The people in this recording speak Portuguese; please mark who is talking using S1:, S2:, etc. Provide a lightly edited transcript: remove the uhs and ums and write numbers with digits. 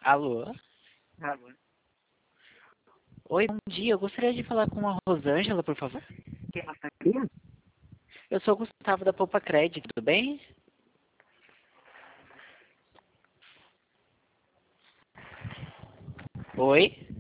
S1: Alô?
S2: Alô,
S1: Oi, bom dia. Eu gostaria de falar com a Rosângela, por favor.
S2: quem ela está aqui?
S1: Eu sou o Gustavo da Poupa Cred, tudo bem? Oi?